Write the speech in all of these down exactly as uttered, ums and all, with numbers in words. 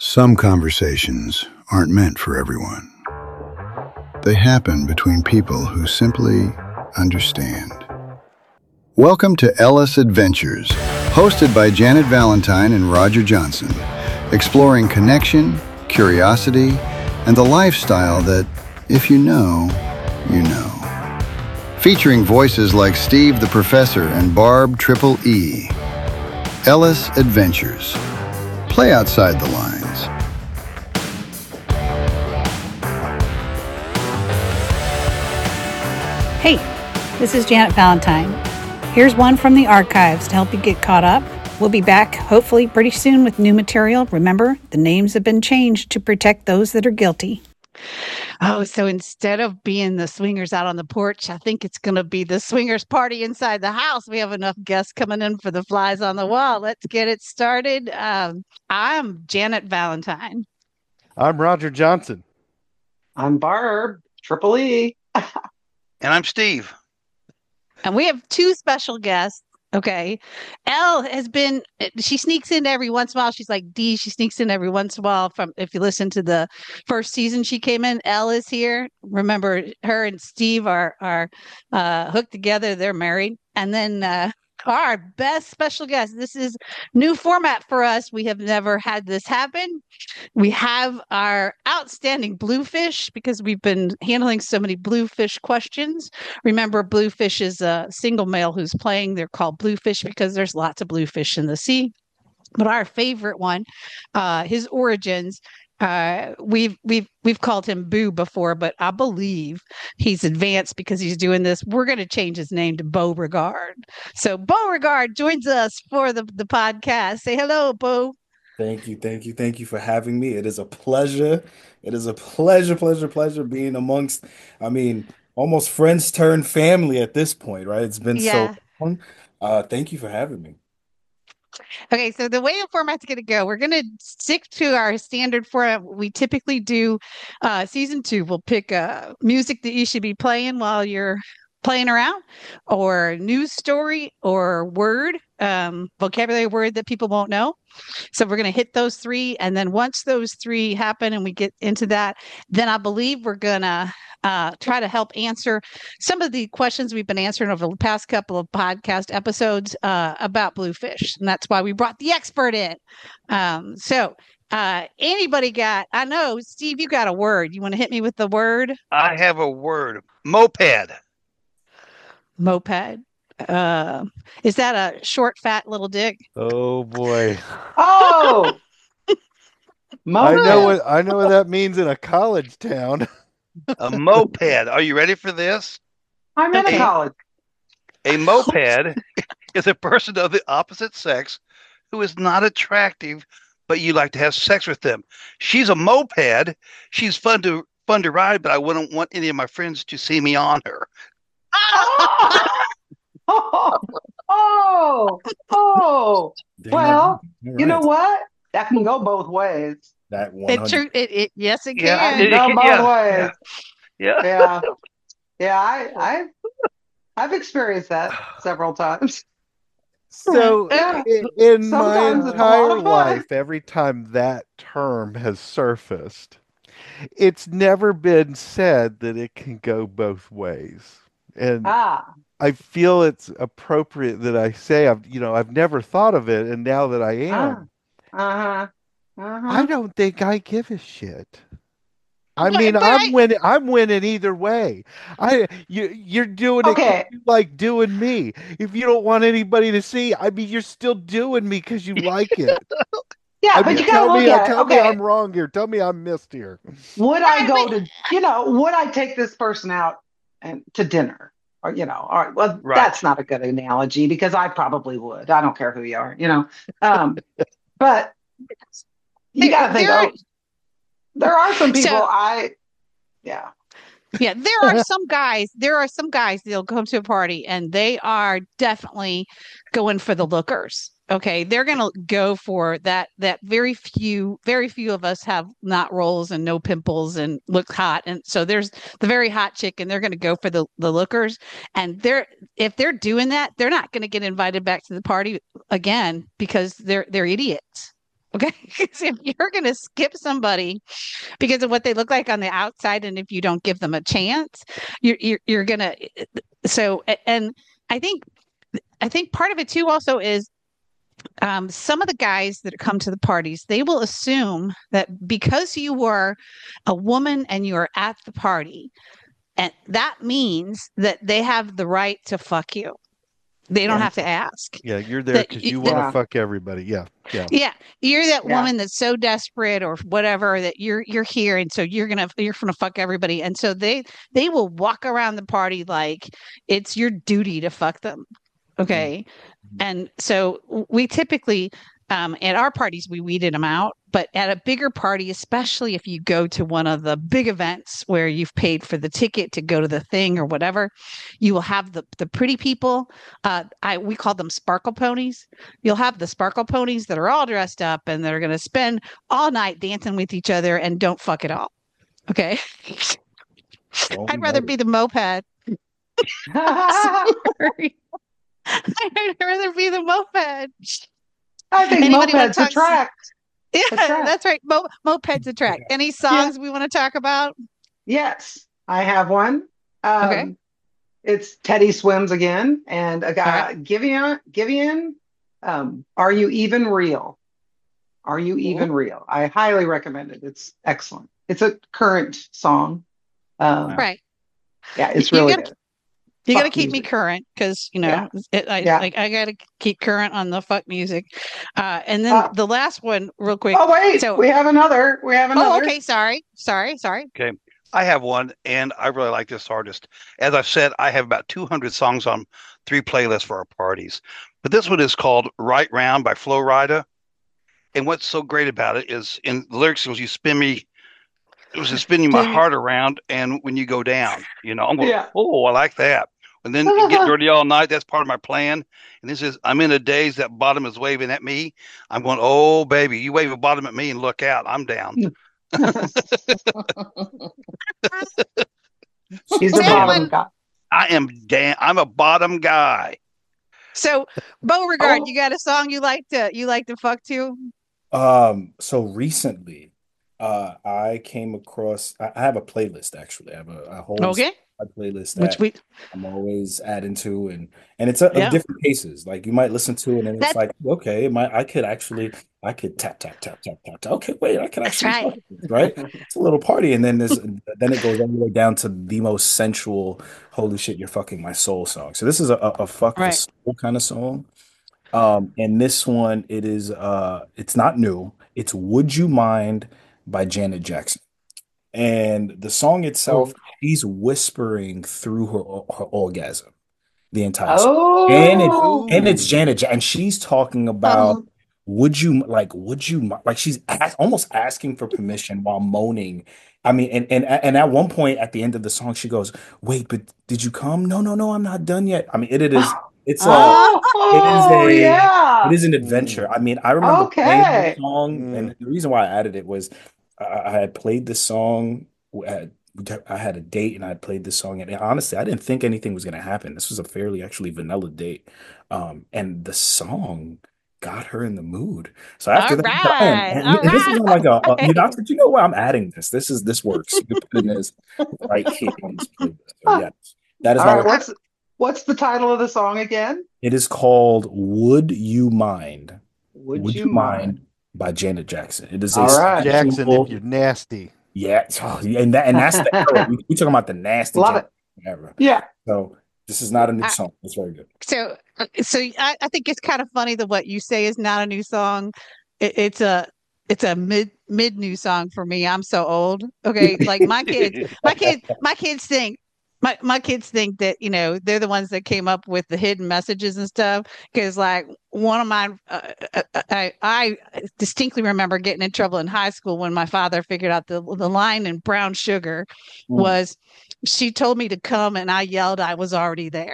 Some conversations aren't meant for everyone. They happen between people who simply understand. Welcome to Ellis Adventures, hosted by Janet Valentine and Roger Johnson, exploring connection, curiosity, and the lifestyle that, if you know, you know. Featuring voices like Steve the Professor and Barb Triple E. Ellis Adventures. Play outside the lines. Hey, this is Janet Valentine. Here's one from the archives to help you get caught up. We'll be back hopefully pretty soon with new material. Remember, the names have been changed to protect those that are guilty. Oh, so instead of being the swingers out on the porch, I think it's going to be the swingers party inside the house. We have enough guests coming in for the flies on the wall. Let's get it started. Um, I'm Janet Valentine. I'm Roger Johnson. I'm Barb, Triple E. And I'm Steve. And we have two special guests. Okay. Elle has been, she sneaks in every once in a while. She's like Dee. She sneaks in every once in a while. From, if you listen to the first season she came in, Elle is here. Remember, her and Steve are, are uh, hooked together. They're married. And then uh, our best special guest. This is new format for us. We have never had this happen. We have our outstanding Bluefish because we've been handling so many Bluefish questions. Remember, Bluefish is a single male who's playing. They're called Bluefish because there's lots of bluefish in the sea. But our favorite one, uh, his origins, uh, we've we've we've called him Boo before, but I believe he's advanced because he's doing this. We're going to change his name to Beauregard. So Beauregard joins us for the the podcast. Say hello, Beau. Thank you, thank you, thank you for having me. It is a pleasure. It is a pleasure, pleasure, pleasure being amongst, I mean, almost friends turned family at this point, right? It's been Yeah. so long. Uh, thank you for having me. Okay, so the way the format's going to go, we're going to stick to our standard format. We typically do uh, season two. We'll pick uh, music that you should be playing while you're playing around, or news story, or word, um, vocabulary word that people won't know. So we're going to hit those three. And then once those three happen and we get into that, then I believe we're going to uh, try to help answer some of the questions we've been answering over the past couple of podcast episodes uh, about Bluefish. And that's why we brought the expert in. Um, so uh, anybody got, I know, Steve, you got a word. You want to hit me with the word? I have a word. Moped. Moped. Uh, is that a short, fat little dick? Oh boy. Oh, I Moped. know what I know what that means in a college town. A moped. Are you ready for this? I'm in a Okay. college. A moped is a person of the opposite sex who is not attractive, but you like to have sex with them. She's a moped. She's fun to fun to ride, but I wouldn't want any of my friends to see me on her. Oh, oh, oh, oh. Damn, Well, you're you know right. what? That can go both ways. That It one true. hundred. It, it yes, it Yeah, That can. can it- go it- both yeah, ways. Yeah. Yeah, yeah. I, I've, I've experienced that several times. So Yeah. in, in my Sometimes it's a lot entire of fun. life, every time that term has surfaced, it's never been said that it can go both ways. And Ah, I feel it's appropriate that I say I've, you know, I've never thought of it, and now that I ah, am, uh-huh, I uh-huh. don't think I give a shit. I But- mean, but I'm I- winning. I'm winning either way. I you you're doing it 'cause Okay. you like doing me. If you don't want anybody to see, I mean, you're still doing me because you like it. Yeah, I but mean, you tell gotta look me, at it. tell me Okay. I'm wrong here. Tell me I'm missed here. Would I Right, go but- to, you know, would I take this person out and to dinner? Or, you know, all right, well, Right. that's not a good analogy because I probably would. I don't care who you are, you know. Um, but you There- gotta think, there are- oh, there are some people So- I, yeah. Yeah, there are some guys, there are some guys that'll come to a party and they are definitely going for the lookers. Okay. They're gonna go for that that very few, very few of us have knot rolls and no pimples and look hot. And so there's the very hot chick and they're gonna go for the, the lookers. And they're if they're doing that, they're not gonna get invited back to the party again because they're they're idiots. Okay. Because if you're going to skip somebody because of what they look like on the outside, and if you don't give them a chance, you're you're, you're going to. So, and I think I think part of it too also is um, some of the guys that come to the parties, they will assume that because you were a woman and you are at the party, and that means that they have the right to fuck you. They don't Yeah. have to ask. Yeah, you're there That because y- you that- want to Yeah. fuck everybody. Yeah, yeah. yeah, you're that Yeah. woman that's so desperate or whatever that you're you're here, and so you're gonna you're gonna fuck everybody, and so they they will walk around the party like it's your duty to fuck them. Okay. And so w- we typically, um, at our parties, we weeded them out. But at a bigger party, especially if you go to one of the big events where you've paid for the ticket to go to the thing or whatever, you will have the, the pretty people. Uh, I we call them sparkle ponies. You'll have the sparkle ponies that are all dressed up and they're going to spend all night dancing with each other and don't fuck it all. Okay. Well, I'd rather noted. be the moped. Sorry. I'd rather be the moped. I think Anybody wanna mopeds talk- attract. Yeah, Attract. that's right. Mo- mopeds attract. Any songs we want to talk about? Yes, I have one. Um, Okay. It's Teddy Swims again, and a guy, All Giveon, Giveon, um, Are You Even Real? Are You Even Real? I highly recommend it. It's excellent. It's a current song. Um, Right. Yeah, it's You really gotta- good. You got to Fuck keep me music. current because, you know, Yeah. it, I, Yeah. like I got to keep current on the fuck music. Uh, and then Uh, the last one, real quick. Oh, wait, So- we have another. We have Oh, another. okay. Sorry. Sorry. Sorry. I have one, and I really like this artist. As I've said, I have about two hundred songs on three playlists for our parties. But this one is called Right Round by Flo Rida. And what's so great about it is in the lyrics was you spin me, it was just spinning my Spin me- heart around, and when you go down, you know, I'm going, Yeah. oh, I like that. And then you get dirty all night. That's part of my plan. And this is, I'm in a daze. That bottom is waving at me. I'm going, oh, baby, you wave a bottom at me and look out. I'm down. He's a Damn, bottom I- guy. I am damn. I'm a bottom guy. So, Beauregard, Oh. you got a song you like to you like to fuck to? Um, so recently, uh, I came across. I, I have a playlist actually. I have a, a whole Okay. playlist Which that we I'm always adding to, and and it's a, Yeah. of different cases. Like you might listen to it, and it's That's- like, okay, my I could actually, I could tap tap tap tap tap tap. Okay, wait, I can That's actually, right. fuck with this, right? It's a little party, and then there's then it goes all the way down to the most sensual, holy shit, you're fucking my soul song. So this is a, a, a fuck the Right. soul kind of song. Um, and this one, it is uh, it's not new. It's Would You Mind by Janet Jackson. And the song itself, she's whispering through her her orgasm the entire song. Oh, And it and it's Janet, Ja- and she's talking about Oh. would you like would you mi- like she's ask, almost asking for permission while moaning. I mean, and and and at one point at the end of the song, she goes, "Wait, but did you come? No, no, no, I'm not done yet." I mean, it, it is it's uh Oh, it is a- yeah. it is an adventure. I mean, I remember playing Okay. the song, and the reason why I added it was I, I had played this song. At, I had a date, and I had played this song, and honestly, I didn't think anything was going to happen. This was a fairly actually vanilla date, um, and the song got her in the mood. So after All that, right, and, all and this is on like a, a you know, right. you know what? I'm adding this. This is this works. You can put this right here on this playlist. So yeah, that is All my. right. What's what's the title of the song again? It is called "Would You Mind?" Would, Would you You mind? Mind by Janet Jackson. It is a All right. Jackson, sensual- if you're nasty. yeah, oh, yeah, and that and that's the era. We, we're talking about the nasty Love Janet era. Yeah. So this is not a new I- song. It's very good. So, uh, so I, I think it's kind of funny that what you say is not a new song. It, it's a it's a mid mid new song for me. I'm so old. Okay, like my kids, my kids, my kids think. My, my kids think that, you know, they're the ones that came up with the hidden messages and stuff. Because, like, one of mine, uh, uh, I, I distinctly remember getting in trouble in high school when my father figured out the, the line in Brown Sugar Mm. was, she told me to come and I yelled I was already there.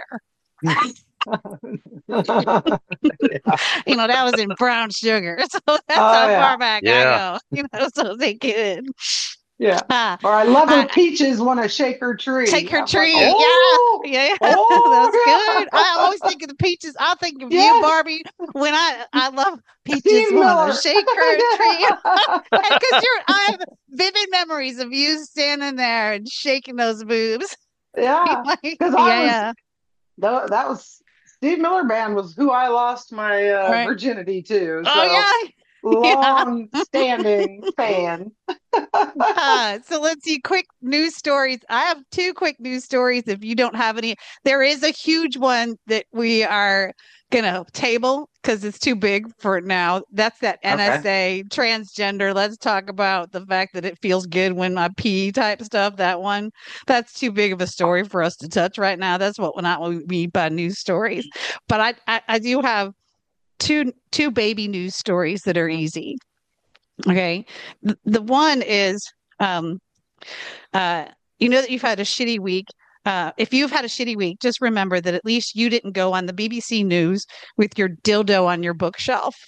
You know, that was in Brown Sugar. So that's Oh, how yeah. far back Yeah. I go. You know, so they could. Yeah. Uh, Or I love her I, peaches want to shake her Take tree. her I'm like, tree. oh, Yeah. Yeah. Yeah. That's good. I oh, always think of the peaches. I think of yeah. you, Yes. Barbie, when I, I love peaches Steve want to Miller. shake her tree. And because you're, I have vivid memories of you standing there and shaking those boobs. Yeah. Like, Because I yeah. was, Yeah. tha- that was Steve Miller Band was who I lost my uh, Right. virginity to. Oh, So yeah. long standing fan. Uh, so let's see. Quick news stories. I have two quick news stories. If you don't have any, there is a huge one that we are gonna table because it's too big for now. That's that Okay. N S A transgender. Let's talk about the fact that it feels good when I pee type stuff. That one, that's too big of a story for us to touch right now. That's what not what we mean by news stories. But I, I, I do have two two baby news stories that are easy. Okay. The, the one is um uh you know that you've had a shitty week. Uh, if you've had a shitty week, just remember that at least you didn't go on the B B C News with your dildo on your bookshelf.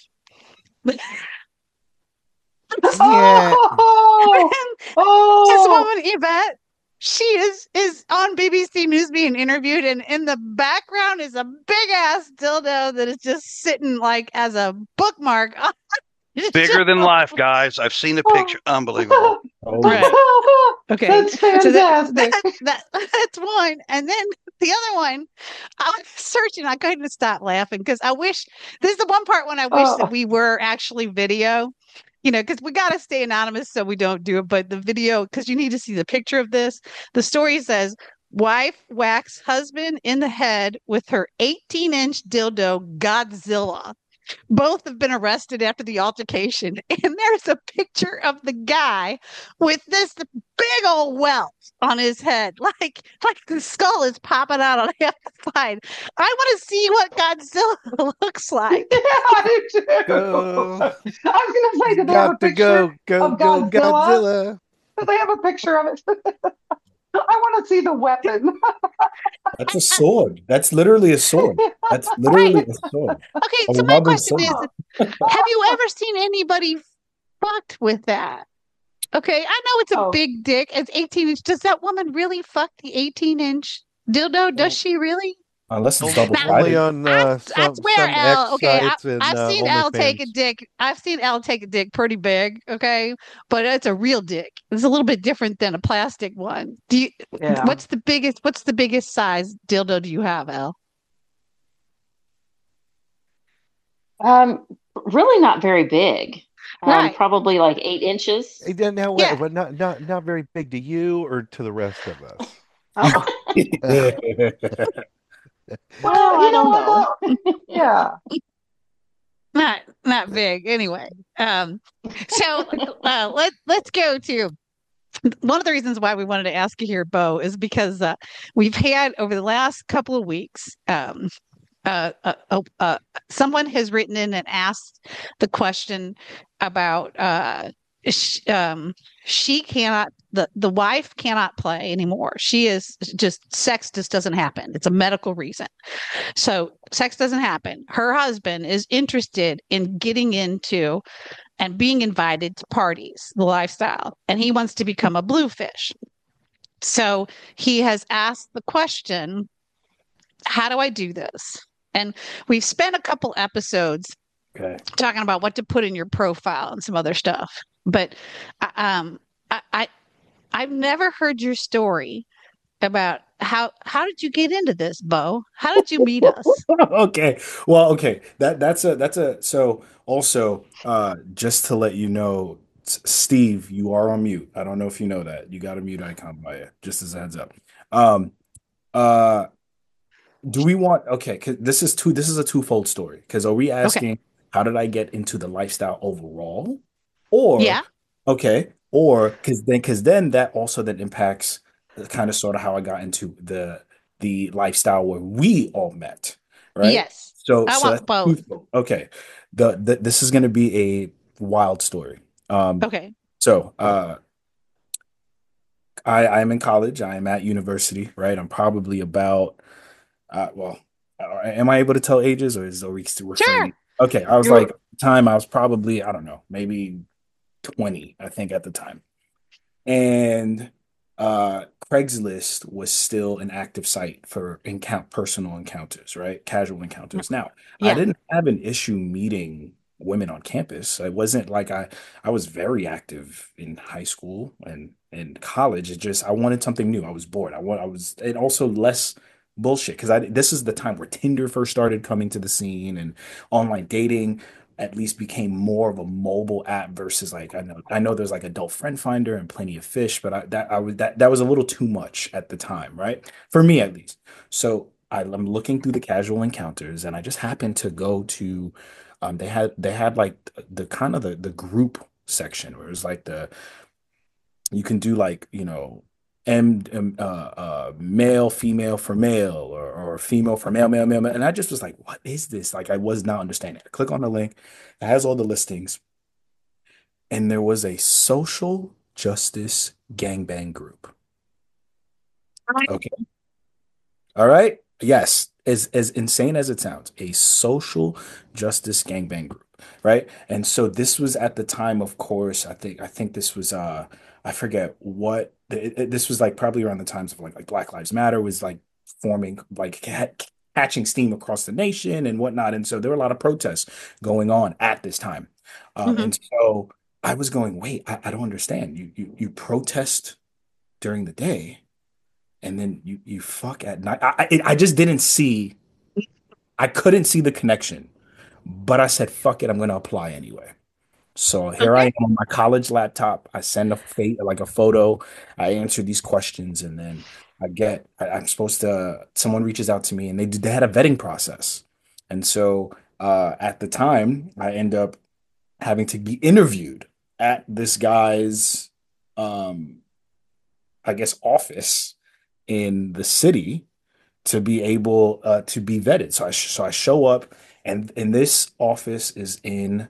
Yeah. Oh, This oh, woman, Yvette, she is is on B B C News being interviewed, and in the background is a big ass dildo that is just sitting like as a bookmark. It's Bigger than just- life, guys. I've seen the oh. picture. Unbelievable. Oh, Right. Okay. That's So that, fantastic. that, that that's one. And then the other one, I was searching, I couldn't stop laughing because I wish this is the one part when I wish that Oh, we were actually video, you know, because we got to stay anonymous so we don't do it. But the video, because you need to see the picture of this. The story says, wife whacks husband in the head with her eighteen inch dildo Godzilla. Both have been arrested after the altercation. And there's a picture of the guy with this big old welt on his head. Like, like the skull is popping out on half the side. I want to see what Godzilla looks like. yeah, I do. Go. I was gonna say, did they have a Got to picture go. Go, of go, Godzilla? Godzilla. Do they have a picture of it? I want to see the weapon. that's a sword. That's literally a sword. That's Right. literally a sword. Okay, A so my rubber question is, sword. have you ever seen anybody fucked with that? Okay, I know it's a Oh, big dick. It's eighteen inch. Does that woman really fuck the eighteen inch dildo? Does she really? Unless it's Only, double Now, only sided. on I, uh, I some swear, some L. X Okay, I, sites and I've uh, seen L take a OnlyFans. dick. I've seen L take a dick pretty big. Okay, but it's a real dick. It's a little bit different than a plastic one. Do you? yeah. What's the biggest? What's the biggest size dildo do you have, L? Um, really not very big. Um, Right. probably like eight inches. Hey, then now, Yeah. what? But not not not very big to you or to the rest of us. Oh, Well, well, I you know don't what know. though? Yeah. Not not big. Anyway. Um. So uh, let let's go to one of the reasons why we wanted to ask you here, Bo, is because uh, we've had over the last couple of weeks, um, uh, uh, uh, uh, someone has written in and asked the question about uh, sh- um, she cannot, the, the wife cannot play anymore. She is just, sex just doesn't happen. It's a medical reason. So sex doesn't happen. Her husband is interested in getting into and being invited to parties, the lifestyle, and he wants to become a bluefish. So he has asked the question, how do I do this? And we've spent a couple episodes Okay. talking about what to put in your profile and some other stuff. But uh, um, I, I I've never heard your story about how how did you get into this, Bo? How did you meet us? Okay. Well, okay. That that's a that's a so also uh just to let you know, S- Steve, you are on mute. I don't know if you know that. You got a mute icon by you, just as a heads up. Um uh do we want okay, 'cause this is two this is a twofold story. Because are we Okay. asking how did I get into the lifestyle overall? Or Yeah. okay, or because then because then that also then impacts kind of sort of how I got into the the lifestyle where we all met, right? Yes. So I so want that's both. twofold. Okay. The, the this is going to be a wild story. Um Okay. so uh I I'm in college. I am at university, right? I'm probably about uh well, uh, am I able to tell ages or is are we still Sure. refraining? Okay, I was You like time I was probably I don't know, maybe twenty, I think at the time. and uh, Craigslist was still an active site for encount personal encounters, right? Casual encounters. Now, I Yeah. didn't have an issue meeting women on campus. It wasn't like I I was very active in high school and in college. It just I wanted something new. I was bored. I want I was and also less bullshit because I this is the time where Tinder first started coming to the scene and online dating at least became more of a mobile app versus like I know I know there's like Adult Friend Finder and Plenty of Fish, but I, that I was that that was a little too much at the time, right? For me at least. So I, I'm looking through the casual encounters, and I just happened to go to um they had they had like the kind of the the group section where it was like the you can do like you know M, um, uh, uh, male, female for male, or, or female for male, male, male, male. And I just was like, what is this? Like, I was not understanding. I click on the link, it has all the listings, and there was a social justice gangbang group. Okay. All right. Yes. As as insane as it sounds, a social justice gangbang group, right? And so this was at the time, of course, I think I think this was uh I forget what it, it- this was like probably around the times of like like Black Lives Matter was like forming like ca- catching steam across the nation and whatnot. And so there were a lot of protests going on at this time. Um, Hmm. and so I was going, wait, I, I don't understand. You you you protest during the day and then you you fuck at night. I I, I just didn't see. I couldn't see the connection, but I said, "Fuck it, I'm going to apply anyway." So here I Okay. am on my college laptop. I send a fa like a photo. I answer these questions, and then I get. I, I'm supposed to. Someone reaches out to me, and they did- they had a vetting process, and so uh, at the time, I end up having to be interviewed at this guy's, um, I guess, office in the city to be able uh, to be vetted. So I sh so I show up, and and this office is in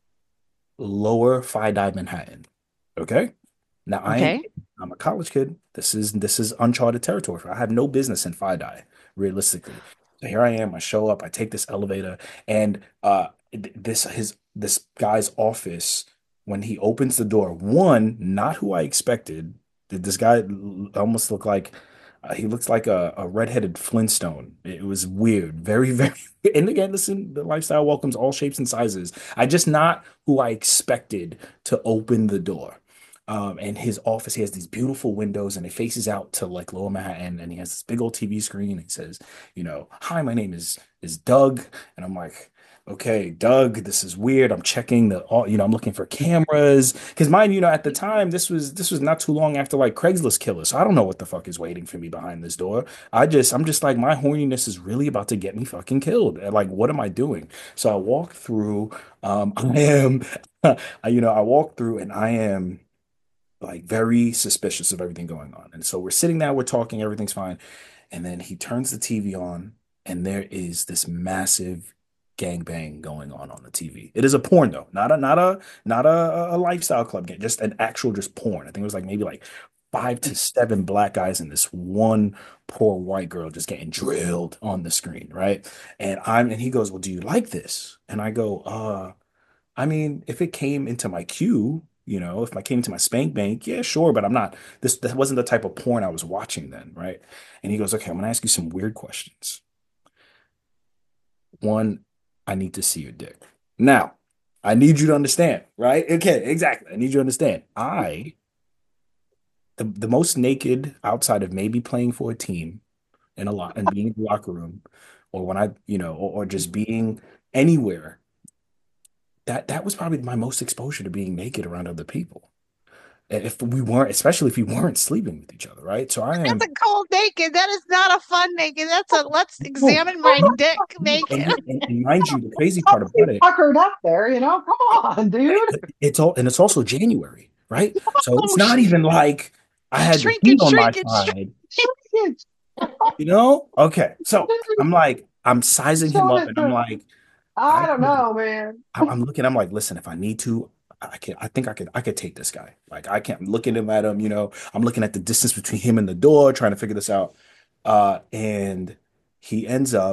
Lower Fidei Manhattan. Okay. Now I ain't Okay. I'm a college kid. This is this is uncharted territory. I have no business in Fidei, realistically. So here I am. I show up. I take this elevator, and uh, th- this his this guy's office. When he opens the door, one, not who I expected. Th- This guy l- almost looked like uh, he looks like a, a redheaded Flintstone. It was weird, very, very. And again, listen, the lifestyle welcomes all shapes and sizes. I just not who I expected to open the door. Um, and his office, he has these beautiful windows and it faces out to like Lower Manhattan, and he has this big old T V screen. He says, you know, hi, my name is is Doug. And I'm like, okay, Doug, this is weird. I'm checking the all, you know, I'm looking for cameras. Because mind you know, at the time, this was this was not too long after like Craigslist killer. So I don't know what the fuck is waiting for me behind this door. I just I'm just like my horniness is really about to get me fucking killed. And, like, what am I doing? So I walk through, um, I am I, you know, I walk through and I am like very suspicious of everything going on. And so we're sitting there, we're talking, everything's fine. And then he turns the T V on, and there is this massive gangbang going on on the T V. It is a porn though, not a not a not a, a lifestyle club game, just an actual just porn. I think it was like maybe like five to seven black guys and this one poor white girl just getting drilled on the screen, right? And I'm and he goes, "Well, do you like this?" And I go, "Uh." I mean, if it came into my queue, you know, if I came to my spank bank, yeah, sure, but I'm not, this that wasn't the type of porn I was watching then, right? And he goes, okay, I'm gonna ask you some weird questions. One, I need to see your dick. Now, I need you to understand, right? Okay, exactly. I need you to understand. I, the, the most naked outside of maybe playing for a team in a lot and being in the locker room, or when I, you know, or, or just being anywhere, that that was probably my most exposure to being naked around other people. If we weren't, especially if we weren't sleeping with each other, right? So I am, That's a cold naked. That is not a fun naked. That's a let's oh, examine my dick naked. and, and, and mind you, the crazy part about Totally it, puckered up there, you know. Come on, dude. it's all, and it's also January, right? So it's Oh, not sh- even like I had the heat shrinkage, on my shrinkage, side, Shrinkage. you know? Okay, so I'm like, I'm sizing him Show up, it and I'm to. like, I I don't could, know, man. I- I'm looking, I'm like, listen, if I need to, I can, I think I could, I could take this guy. Like, I can't, I'm looking him at him, you know, I'm looking at the distance between him and the door, trying to figure this out. Uh, and he ends up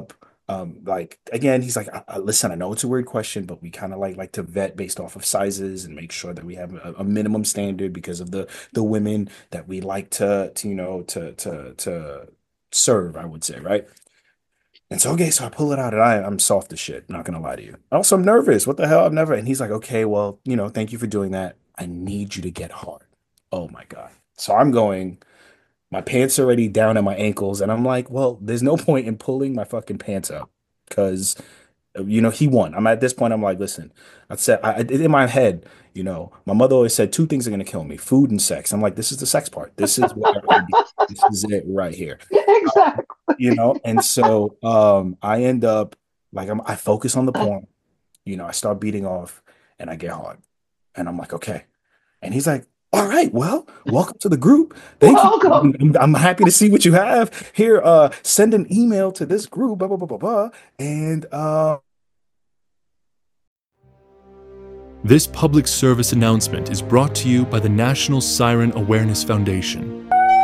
Um, like again, he's like, I, I, listen, I know it's a weird question, but we kind of like like to vet based off of sizes and make sure that we have a, a minimum standard because of the the women that we like to to you know to to to serve, I would say, right? And so, okay, so I pull it out and I, I'm soft as shit, not gonna lie to you. Also, I'm nervous. What the hell? I've never. And he's like, okay, well, you know, thank you for doing that. I need you to get hard. Oh my God. So I'm going, my pants are already down at my ankles, and I'm like, well, there's no point in pulling my fucking pants up because you know, he won. I'm at this point, I'm like, listen, I said, I, in my head, you know, my mother always said two things are going to kill me, food and sex. I'm like, this is the sex part. This is what I need. This is it right here. Exactly. You know, and so um, I end up like, I'm, I focus on the porn, you know, I start beating off and I get hard. And I'm like, okay. And he's like, all right, well, welcome to the group. Thank Welcome. you. I'm, I'm happy to see what you have here. Uh, send an email to this group, blah, blah, blah, blah, blah. And uh, This public service announcement is brought to you by the National Siren Awareness Foundation.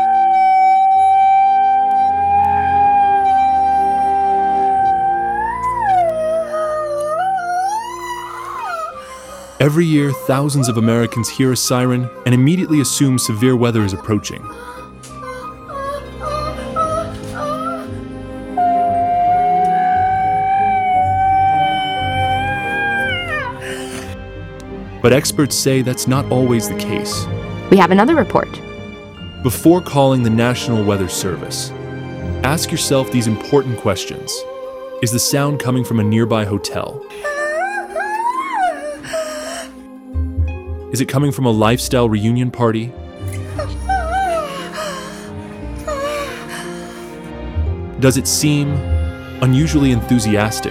Every year, thousands of Americans hear a siren and immediately assume severe weather is approaching. But experts say that's not always the case. We have another report. Before calling the National Weather Service, ask yourself these important questions. Is the sound coming from a nearby hotel? Is it coming from a lifestyle reunion party? Does it seem unusually enthusiastic?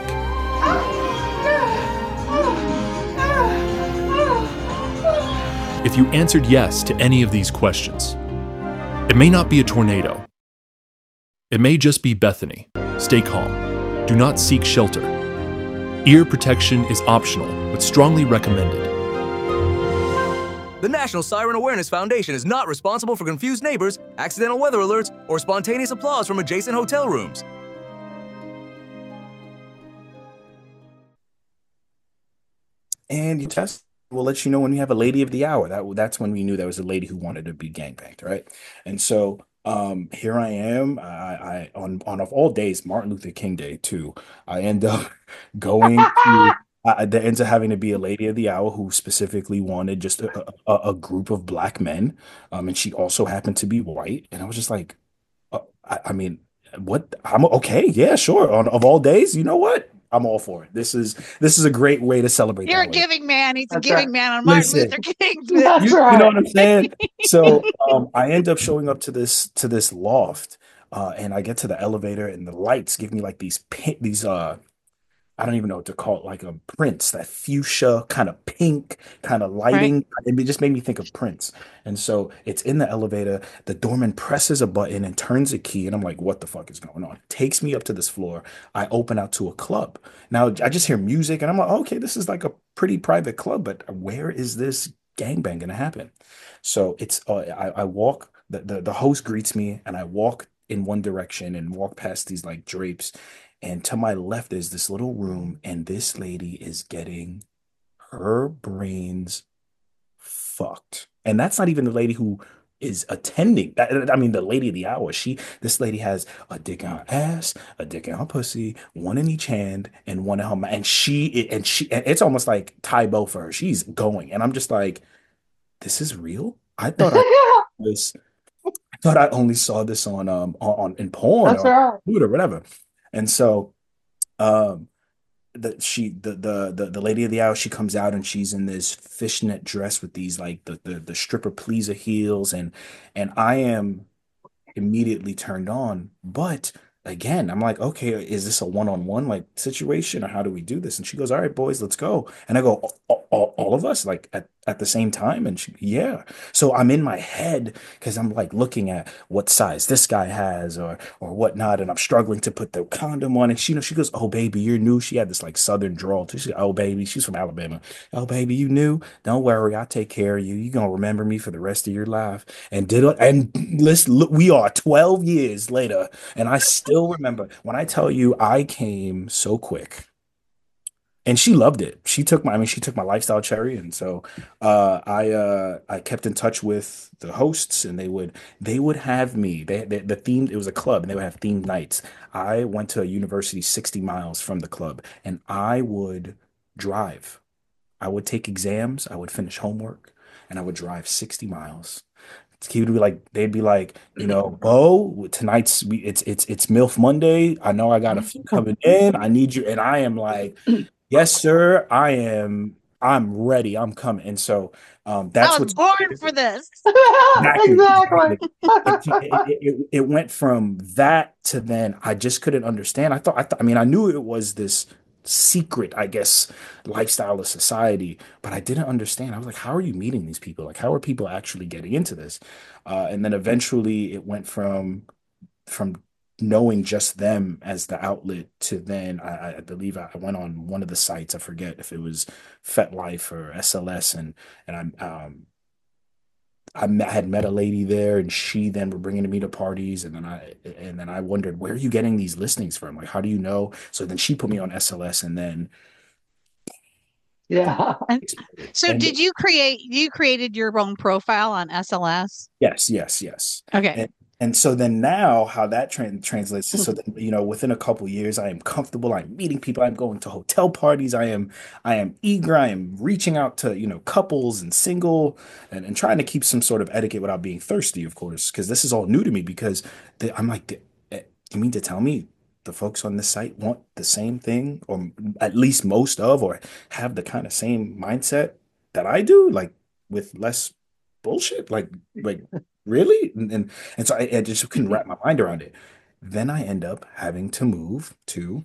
If you answered yes to any of these questions, it may not be a tornado. It may just be Bethany. Stay calm. Do not seek shelter. Ear protection is optional, but strongly recommended. The National Siren Awareness Foundation is not responsible for confused neighbors, accidental weather alerts, or spontaneous applause from adjacent hotel rooms. And you test will let you know when you have a lady of the hour. That that's when we knew there was a lady who wanted to be gangbanged, right? And so um, here I am. I, I on on of all days, Martin Luther King Day too. I end up going to. Uh, there ends up having to be a lady of the hour who specifically wanted just a, a, a group of black men, um, and she also happened to be white. And I was just like, uh, I, I mean, what? I'm okay, yeah, sure. On of all days, you know what? I'm all for it. This is this is a great way to celebrate. You're a that way. giving man. He's a That's giving right. man on Martin Listen, Luther King. That's you, you right. know what I'm saying? So um, I end up showing up to this to this loft, uh, and I get to the elevator, and the lights give me like these pink, these uh I don't even know what to call it, like a Prince, that fuchsia kind of pink kind of Right. lighting. It just made me think of Prince. And so it's in the elevator. The doorman presses a button and turns a key. And I'm like, what the fuck is going on? Takes me up to this floor. I open out to a club. Now I just hear music and I'm like, okay, this is like a pretty private club, but where is this gangbang going to happen? So it's, uh, I, I walk, the, the, the host greets me and I walk in one direction and walk past these like drapes. And to my left is this little room, and this lady is getting her brains fucked. And that's not even the lady who is attending. That, I mean, the lady of the hour. She, this lady has a dick in her ass, a dick in her pussy, one in each hand, and one in her mouth. And she, and she, and it's almost like Tybo for her. She's going, and I'm just like, this is real. I thought I was, I thought I only saw this on um on, on in porn That's or right. food or whatever. And so, um, the she the, the the the lady of the hour, she comes out and she's in this fishnet dress with these like the the, the stripper pleaser heels, and and I am immediately turned on. But again, I'm like, okay, is this a one-on-one like situation or how do we do this? And she goes, all right, boys, let's go. And I go, all, all, all of us, like at, at the same time? And she, yeah. So I'm in my head because I'm like looking at what size this guy has or or whatnot, and I'm struggling to put the condom on. And she, you know, she goes, "Oh baby, you're new." She had this like southern drawl too. She, "Oh baby," she's from Alabama. "Oh baby, you new? Don't worry, I'll take care of you. You're gonna remember me for the rest of your life." And did it, and let's look, we are twelve years later, and I still remember when I tell you I came so quick. And she loved it. She took my, I mean, she took my lifestyle cherry, and so uh, I uh, I kept in touch with the hosts, and they would they would have me. They, they the theme, it was a club, and they would have themed nights. I went to a university sixty miles from the club, and I would drive. I would take exams, I would finish homework, and I would drive sixty miles. He would be like, they'd be like, you know, Bo, tonight's we it's it's it's MILF Monday. I know I got a few coming in. I need you. And I am like, yes, sir. I am I'm ready. I'm coming. And so um I that's was what's born for this. exactly, Exactly. exactly. It, it, it, it went from that to then I just couldn't understand. I thought I thought I mean I knew it was this secret, I guess, lifestyle of society, but I didn't understand. I was like, how are you meeting these people? Like, how are people actually getting into this? Uh, and then eventually it went from from knowing just them as the outlet to then I, I believe I went on one of the sites. I forget if it was FetLife or S L S, and and I'm um I met, had met a lady there, and she then were bringing me to parties, and then I and then I wondered, where are you getting these listings from? Like, how do you know? So then she put me on S L S, and then Yeah. And so and did you create you created your own profile on S L S? yes, yes, yes. Okay. And and so then now how that tran translates to, so then, you know, within a couple years, I am comfortable. I'm meeting people. I'm going to hotel parties. I am I am eager. I am reaching out to, you know, couples and single, and, and trying to keep some sort of etiquette without being thirsty, of course, because this is all new to me because the, I'm like, "The- eh, you mean to tell me the folks on this site want the same thing, or at least most of, or have the kind of same mindset that I do, like with less bullshit? Like, like really?" And and, and so I, I just couldn't wrap my mind around it. Then I end up having to move to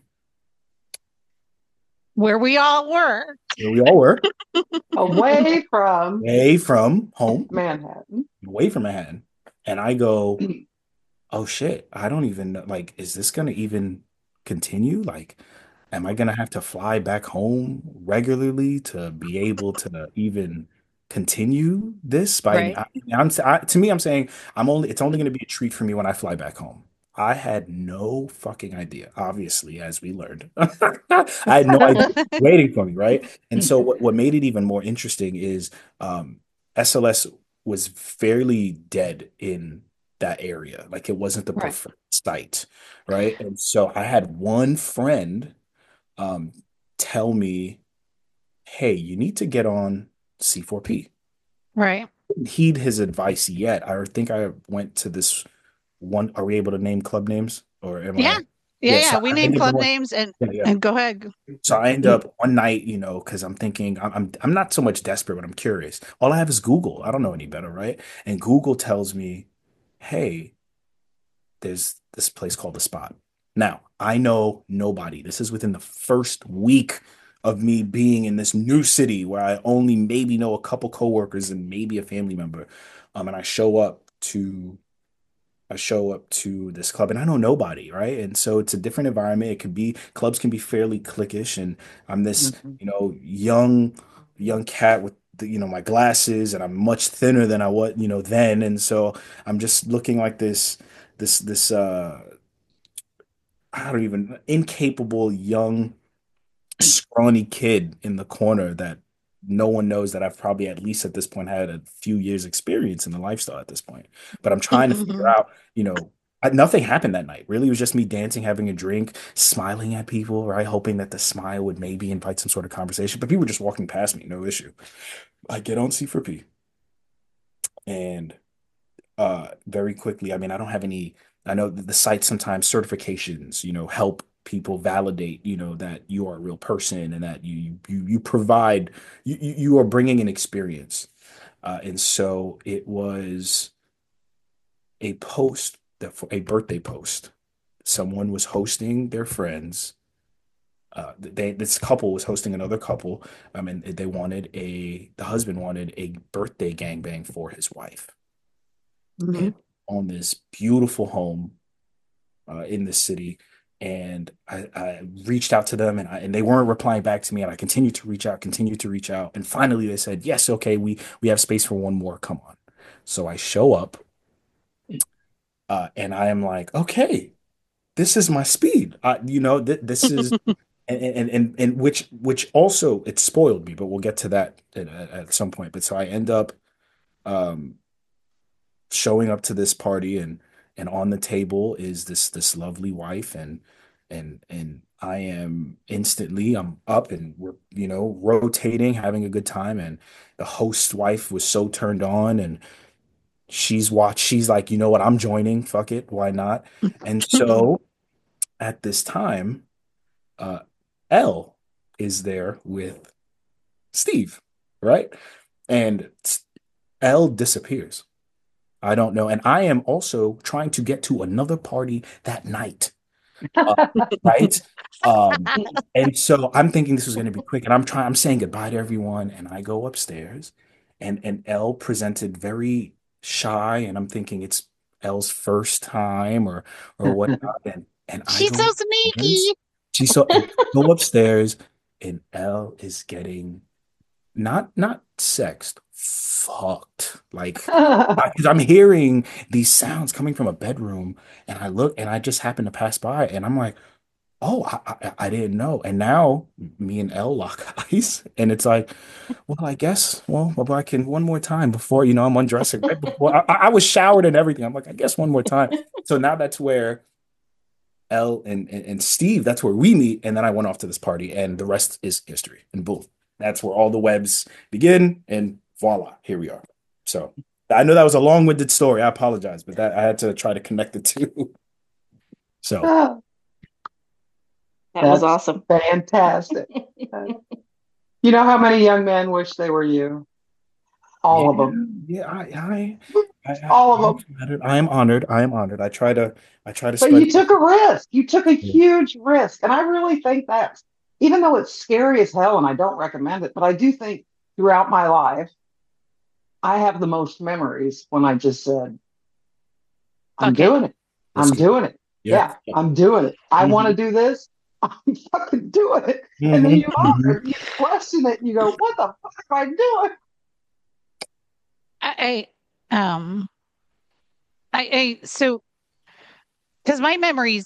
Where we all were. where we all were, Away from away from home, Manhattan. away from Manhattan. And I go, oh shit, I don't even know. Like, is this gonna even continue? Like, am I gonna have to fly back home regularly to be able to even continue this? By Right. I, I'm I, to me, I'm saying I'm only it's only gonna be a treat for me when I fly back home. I had no fucking idea, obviously, as we learned. I had no idea waiting for me, right? And so what, what made it even more interesting is um, S L S was fairly dead in that area. Like it wasn't the Right. preferred site, right? And so I had one friend um, tell me, "Hey, you need to get on C four P." Right. Didn't heed his advice yet. I think I went to this one. Are we able to name club names, or am Yeah. I? Yeah, Yeah, yeah. so We I name ended club up, names and yeah, yeah. and go ahead. So I end up one night, you know, because I'm thinking I'm, I'm I'm not so much desperate, but I'm curious. All I have is Google. I don't know any better, right? And Google tells me, "Hey, there's this place called The Spot." Now, I know nobody. This is within the first week of me being in this new city where I only maybe know a couple coworkers and maybe a family member. Um, and I show up to I show up to this club and I know nobody, right? And so it's a different environment. It can be clubs can be fairly cliquish, and I'm this, Mhm. you know, young young cat with the, you know, my glasses, and I'm much thinner than I was, you know, then. And so I'm just looking like this this this uh I don't even incapable young scrawny kid in the corner that no one knows that I've probably at least at this point had a few years experience in the lifestyle at this point. But I'm trying to figure out, you know, I, nothing happened that night. Really, it was just me dancing, having a drink, smiling at people, right? Hoping that the smile would maybe invite some sort of conversation. But people were just walking past me, no issue. I get on C four P and uh very quickly, I mean, I don't have any, I know that the site sometimes certifications, you know, help people validate, you know, that you are a real person and that you you you provide you you you are bringing an experience. Uh, and so it was a post that for a birthday post. Someone was hosting their friends uh, they this couple was hosting another couple. Um, and they wanted a the husband wanted a birthday gangbang for his wife, Mhm. and on this beautiful home uh, in the city. And I, I reached out to them, and I, and they weren't replying back to me. And I continued to reach out, continued to reach out, and finally they said, "Yes, okay, we we have space for one more. Come on." So I show up, uh, and I am like, "Okay, this is my speed." I, you know, th this is, and, and and and which which also it spoiled me, but we'll get to that at, at some point. But so I end up um, showing up to this party, and and on the table is this this lovely wife, and and and I am instantly I'm up, and we're you know rotating, having a good time. And the host wife was so turned on, and she's watched she's like, you know what, I'm joining, fuck it, why not? And so at this time, uh Elle is there with Steve, right? And Elle disappears. I don't know. And I am also trying to get to another party that night. Uh, right? Um, and so I'm thinking this was going to be quick, and I'm trying, I'm saying goodbye to everyone, and I go upstairs, and and Elle presented very shy, and I'm thinking it's Elle's first time or or whatnot, and and I She's go so upstairs. sneaky. She so I go upstairs, and Elle is getting not not sexed, fucked. Like, because I'm hearing these sounds coming from a bedroom, and I look, and I just happen to pass by, and I'm like, oh, I, I, I didn't know. And now me and Elle lock eyes, and it's like, well, I guess, well, well, I can one more time before, you know, I'm undressing right before I, I was showered and everything. I'm like, I guess one more time. So now that's where Elle and, and and Steve, that's where we meet. And then I went off to this party, and the rest is history. And boom, that's where all the webs begin. And voila, here we are. So I know that was a long-winded story. I apologize, but that I had to try to connect the two. So Oh, That was that's awesome. fantastic. You know how many young men wish they were you? All of yeah, them. yeah, I I I, I All of I'm them. flattered. I am honored. I am honored. I try to I try to But spread. you took a risk. You took a Yeah. huge risk. And I really think that's, even though it's scary as hell and I don't recommend it, but I do think throughout my life, I have the most memories when I just said, I'm Okay. doing it. Let's I'm go. doing it. Yeah. Yeah, I'm doing it. I want to hmm do this. I'm fucking doing it. And then hmm you are, you question it, and you go, what the fuck am I doing? I, I um I, I so because my memories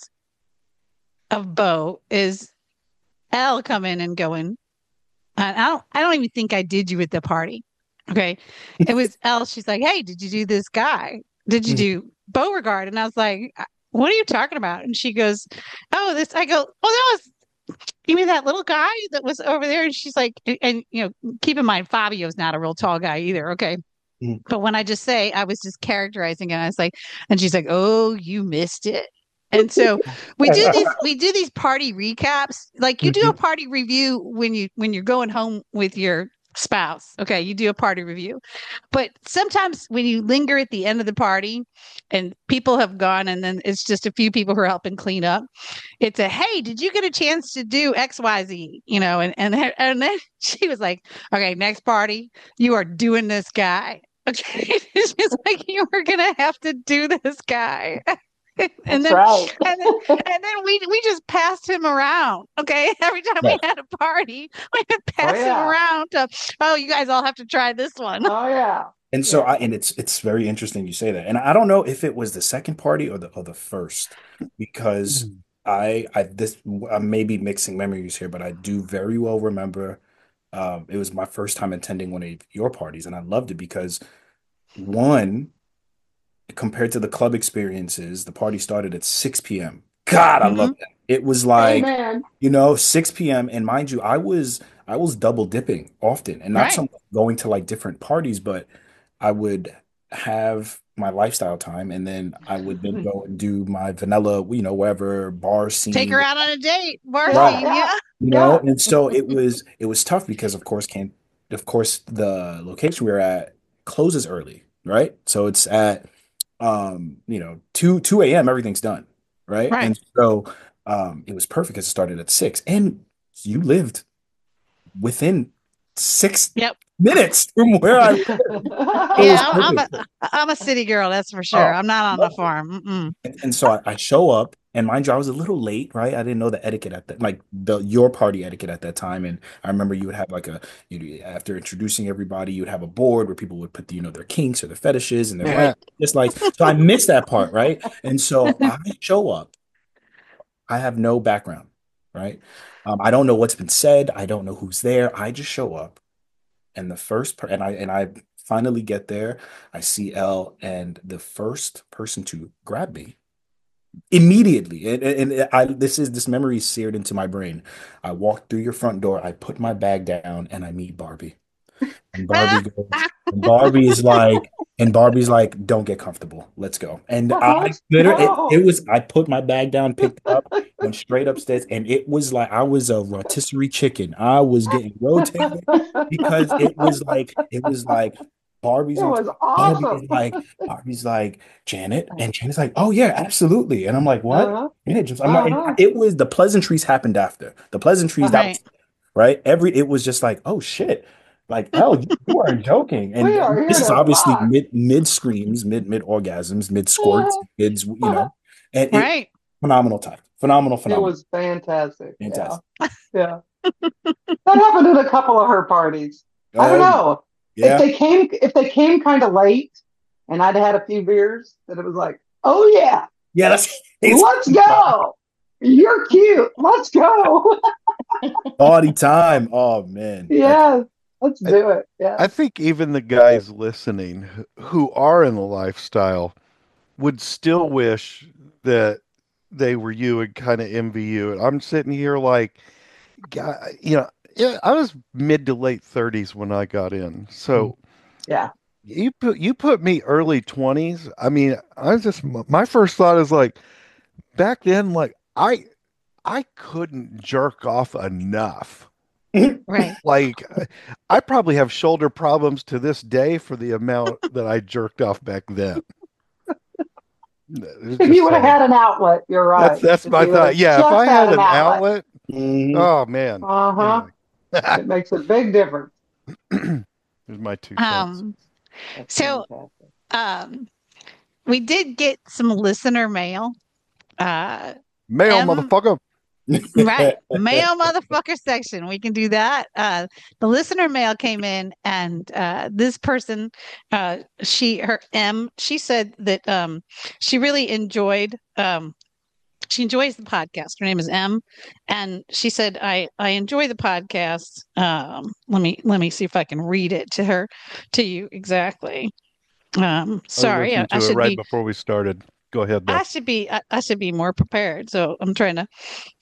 of Bo is Al coming and going. And I don't I don't even think I did you at the party. Okay. It was Elle. She's like, hey, did you do this guy? Did you do Beauregard? And I was like, what are you talking about? And she goes, oh, this. I go, oh, that was, you mean that little guy that was over there? And she's like, and, and you know, keep in mind, Fabio's not a real tall guy either. Okay. Mhm. But when I just say, I was just characterizing it, I was like, and she's like, oh, you missed it. And so we do these we do these party recaps. Like you do a Mhm. party review when you when you're going home with your spouse. Okay, you do a party review. But sometimes when you linger at the end of the party and people have gone and then it's just a few people who are helping clean up, it's a hey, did you get a chance to do X Y Z? You know, and and and then she was like, okay, next party, you are doing this guy. Okay. It's just like you were gonna have to do this guy. And That's then right. and then and then we we just passed him around. Okay. Every time we Right. had a party, we would Oh, pass him yeah. around to, oh, you guys all have to try this one. Oh, yeah. And so Yeah. I and it's it's very interesting you say that. And I don't know if it was the second party or the or the first, because I I this I may be mixing memories here, but I do very well remember um it was my first time attending one of your parties, and I loved it because one, compared to the club experiences, the party started at six p m. God, I love Mhm. that. It was like, Amen. you know, six p m. And mind you, I was I was double dipping often, and not so Right. much going to like different parties, but I would have my lifestyle time, and then I would then go and do my vanilla, you know, wherever bar Take scene, her out on a date, bar Yeah, right? scene. yeah, Yeah. You know, yeah. and so it was it was tough because of course can of course the location we were at closes early, right? So it's at um, you know, two two a m everything's done, right? Right. And so um it was perfect because it started at six. And you lived within six Yep. minutes from where I lived. Yeah, I'm, I'm a I'm a city girl, that's for sure. Oh, I'm not on the farm. Mm-mm. And, and so I, I show up, and mind you, I was a little late, right? I didn't know the etiquette at that, like the your party etiquette at that time. And I remember you would have like a, you know, after introducing everybody, you would have a board where people would put, the, you know, their kinks or their fetishes and their Yeah. right, just like, so I missed that part, right? And so I show up, I have no background, right? Um, I don't know what's been said. I don't know who's there. I just show up, and the first per and I and I finally get there. I see Elle, and the first person to grab me immediately, and, and I this is this memory is seared into my brain. I walk through your front door, I put my bag down, and I meet Barbie. And Barbie goes, and Barbie is like, and Barbie's like, don't get comfortable. Let's go. And I literally, it, it was, I put my bag down, picked it up, went straight upstairs, and it was like I was a rotisserie chicken. I was getting rotated because it was like, it was like Barbie's It on was Barbie awesome. is like, Barbie's like, Janet, and Janet's like, oh yeah, absolutely. And I'm like, what? Uh-huh. And it just, I'm like, Uh-huh. and it was, the pleasantries happened after. The pleasantries, that was, Right. right? Every, it was just like, oh shit. Like, oh, you, you are joking. And We are here this is to obviously fuck. mid mid screams, mid mid orgasms, mid squirts, mid, you know, and it Right. phenomenal time. Phenomenal, It phenomenal. was fantastic. Fantastic. Yeah. Yeah. That happened at a couple of her parties. I don't Oh, know. yeah. If they came if they came kind of late and I'd had a few beers, then it was like, oh yeah, Yeah, that's let's go. You're cute. Let's go. party time. Oh man. That's- Yeah. Let's do it. Yeah. I think even the guys listening who- who are in the lifestyle would still wish that they were you and kind of envy you. And I'm sitting here like, God, you know, yeah, I was mid to late thirties when I got in. So Yeah. you put you put me early twenties. I mean, I was just my first thought is like back then, like I I couldn't jerk off enough. Right. Like I probably have shoulder problems to this day for the amount that I jerked off back then. It's If just you would have saying. had an outlet, you're right. That's that's If my you would've thought. Yeah, if just I had an outlet, Mhm. oh man. Uh-huh. It makes a big difference. Here's my two cents. Um That's so fantastic. um we did get some listener mail. Uh Mail, M- motherfucker. right. Mail motherfucker section. We can do that. Uh the listener mail came in, and uh this person, uh she her M, she said that um she really enjoyed um she enjoys the podcast. Her name is M, and she said, I I enjoy the podcast. Um let me let me see if I can read it to her to you exactly. Um sorry, I I, listened I to it should right be before we started. Go ahead, though. I should be I, I should be more prepared. So I'm trying to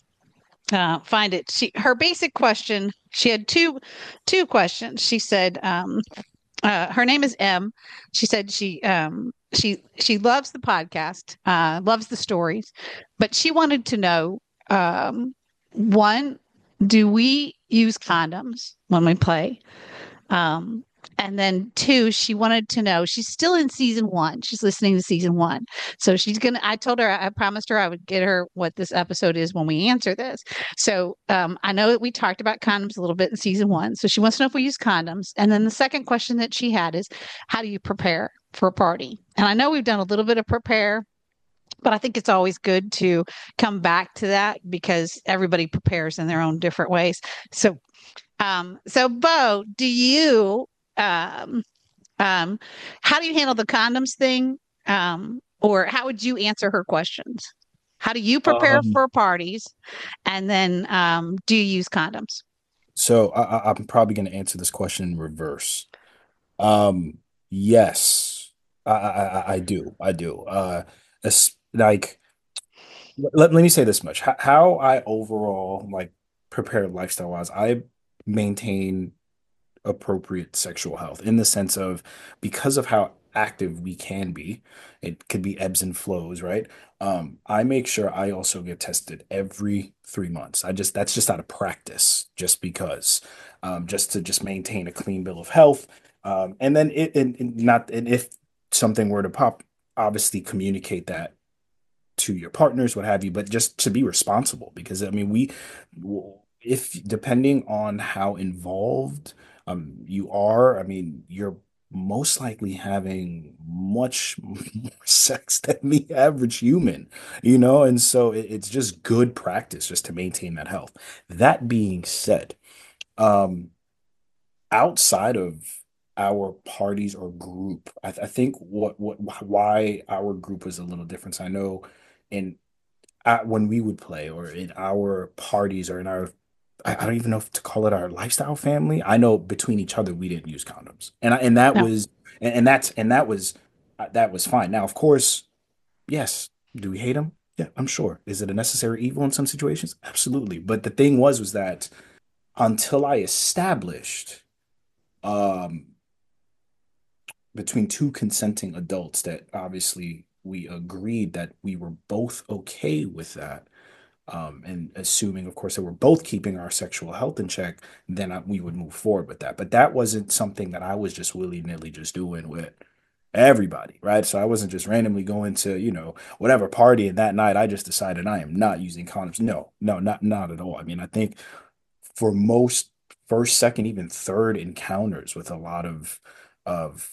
uh, find it. She her basic question. She had two two questions. She said, um, uh, her name is M. She said she um, she she loves the podcast, uh, loves the stories, but she wanted to know, um, one, do we use condoms when we play? Um, and then two, she wanted to know, she's still in season one. She's listening to season one. So she's going to, I told her, I promised her I would get her what this episode is when we answer this. So um, I know that we talked about condoms a little bit in season one. So she wants to know if we use condoms. And then the second question that she had is, how do you prepare for a party? And I know we've done a little bit of prepare, but I think it's always good to come back to that because everybody prepares in their own different ways. So, um, so Bo, do you, um, um, how do you handle the condoms thing? Um, or how would you answer her questions? How do you prepare Um, for parties? And then, um, do you use condoms? So I, I- I'm probably going to answer this question in reverse. Um, yes, I, I, I- I do. I do. Uh, it's like, let, let me say this much. How, how I overall like prepare lifestyle wise, I maintain appropriate sexual health in the sense of because of how active we can be, it could be ebbs and flows, right? Um, I make sure I also get tested every three months. I just that's just out of practice, just because, um, just to just maintain a clean bill of health. Um, and then it and, and not and if something were to pop, obviously communicate that to your partners, what have you, but just to be responsible because I mean we if depending on how involved um you are, I mean, you're most likely having much more sex than the average human, you know, and so it, it's just good practice just to maintain that health. That being said, um, outside of our parties or group, I, th- I think what what why our group was a little different. So I know in at, when we would play or in our parties or in our I, I don't even know if to call it our lifestyle family. I know between each other we didn't use condoms, and I, and that No. was and, and that's and that was uh, that was fine. Now, of course, yes, do we hate them? Yeah, I'm sure. Is it a necessary evil in some situations? Absolutely. But the thing was was that until I established um between two consenting adults that obviously we agreed that we were both okay with that. Um, and assuming, of course, that we're both keeping our sexual health in check, then I, we would move forward with that. But that wasn't something that I was just willy-nilly just doing with everybody, right? So I wasn't just randomly going to, you know, whatever party, and that night I just decided I am not using condoms. No, no, not not at all. I mean, I think for most first, second, even third encounters with a lot of of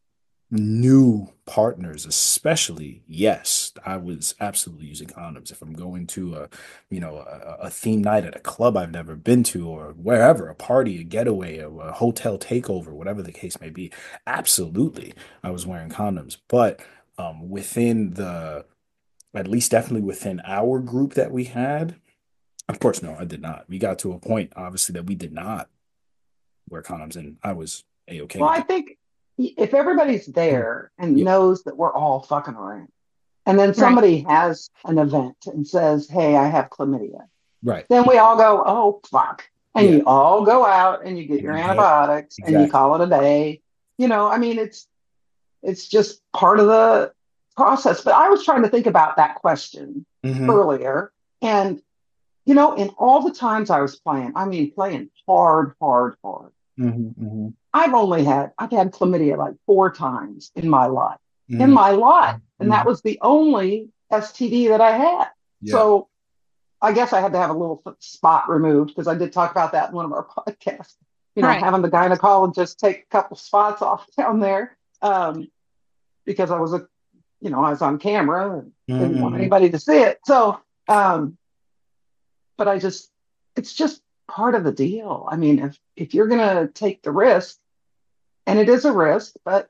new partners, especially, yes, I was absolutely using condoms. If I'm going to a, you know, a, a theme night at a club I've never been to, or wherever, a party, a getaway, a, a hotel takeover, whatever the case may be, absolutely, I was wearing condoms. But um, within the, at least definitely within our group that we had, of course, no, I did not. We got to a point, obviously, that we did not wear condoms, and I was a-okay Well, with I that. think if everybody's there and Yeah, knows that we're all fucking around, and then Right. somebody has an event and says, "Hey, I have chlamydia," right. then we all go, "Oh, fuck." And Yeah, you all go out and you get and your you go antibiotics and you exactly. call it a day. You know, I mean, it's it's just part of the process. But I was trying to think about that question Hmm. earlier. And, you know, in all the times I was playing, I mean, playing hard, hard, hard. Hmm. Hmm. I've only had, I've had chlamydia like four times in my life, in Hmm. my life. And that Hmm. was the only S T D that I had. Yeah. So I guess I had to have a little spot removed because I did talk about that in one of our podcasts. You know, Right. having the gynecologist take a couple spots off down there um, because I was a, you know, I was on camera and didn't want Hmm. anybody to see it. So, um, but I just, it's just part of the deal. I mean, if if you're gonna take the risk, and it is a risk, but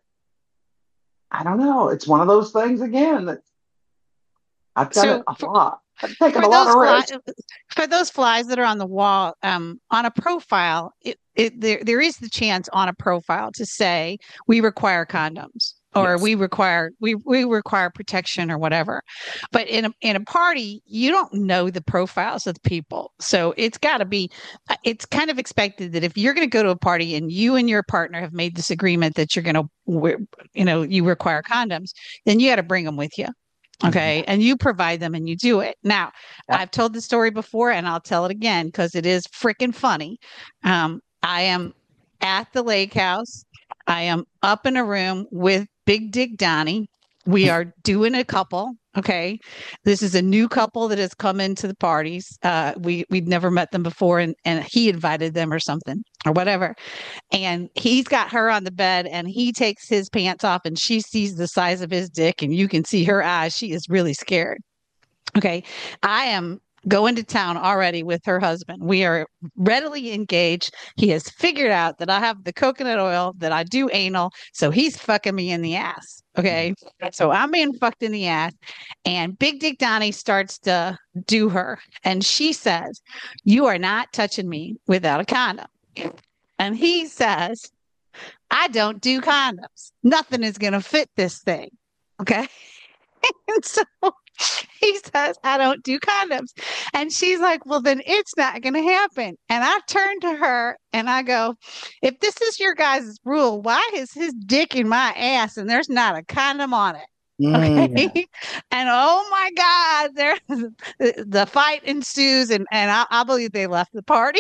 I don't know, it's one of those things again that I've done it So a for, lot. I've taken for a lot those of fly risks. for those flies that are on the wall, um, on a profile, it, it there there is the chance on a profile to say we require condoms or Yes. we require we we require protection or whatever. But in a in a party, you don't know the profiles of the people, so it's got to be. uh, It's kind of expected that if you're going to go to a party and you and your partner have made this agreement that you're going to, you know, you require condoms, then you got to bring them with you. Hmm. Okay. And you provide them and you do it. Now, Yeah. I've told the story before and I'll tell it again because it is freaking funny. Um, I am at the lake house. I am up in a room with Big Dick Donnie. We are doing a couple. Okay. This is a new couple that has come into the parties. Uh, we, we'd never met them before and, and he invited them or something or whatever. And he's got her on the bed and he takes his pants off and she sees the size of his dick and you can see her eyes. She is really scared. Okay. I am going to town already with her husband. We are readily engaged. He has figured out that I have the coconut oil, that I do anal. So he's fucking me in the ass. Okay. So I'm being fucked in the ass. And Big Dick Donnie starts to do her. And she says, "You are not touching me without a condom." And he says, "I don't do condoms. Nothing is going to fit this thing." Okay. And so he says, "I don't do condoms." And she's like, "Well, then it's not going to happen." And I turn to her and I go, "If this is your guys' rule, why is his dick in my ass and there's not a condom on it?" Mm. Okay. And oh my God, there the fight ensues and, and I, I believe they left the party,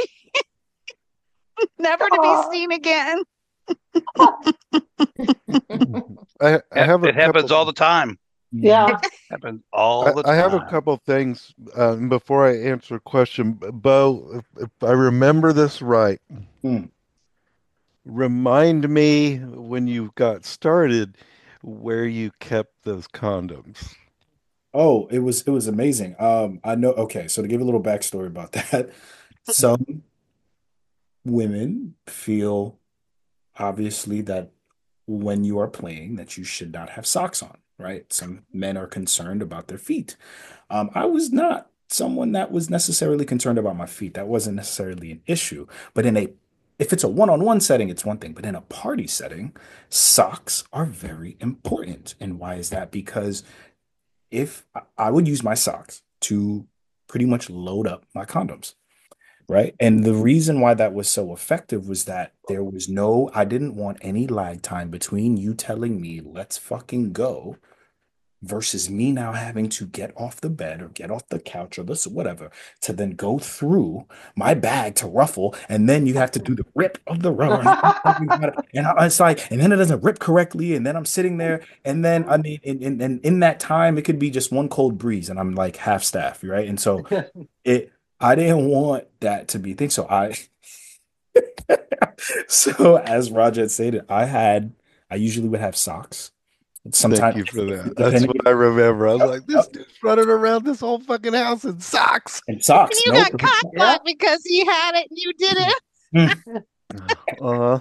never to be Oh, seen again. I I Ha- have a It happens couple all the time. yeah. Happens all I, the I have a time. couple things um, before I answer a question. Bo, if, if I remember this right, Hmm. remind me when you got started where you kept those condoms. Oh, it was it was amazing. Um, I know. Okay, so to give a little backstory about that, some women feel obviously that when you are playing that you should not have socks on, right? Some men are concerned about their feet. Um, I was not someone that was necessarily concerned about my feet. That wasn't necessarily an issue. But in a if it's a one-on-one setting, it's one thing. But in a party setting, socks are very important. And why is that? Because if I I would use my socks to pretty much load up my condoms, right? And the reason why that was so effective was that there was no, I didn't want any lag time between you telling me, let's fucking go, versus me now having to get off the bed or get off the couch or this whatever to then go through my bag to ruffle, and then you have to do the rip of the rubber, and, and I- it's like, and then it doesn't rip correctly, and then I'm sitting there, and then I mean, in, in, in in that time, it could be just one cold breeze, and I'm like half staff, right? And so it, I didn't want that to be thing, so I, so as Roger had stated, I had, I usually would have socks. Thank Sometimes, you for that. That's depending, what I remember. I was yep, like, this yep, dude's running around this whole fucking house in socks. and And socks. you Nope. got caught Yeah. because he had it and you didn't. Mm. Uh,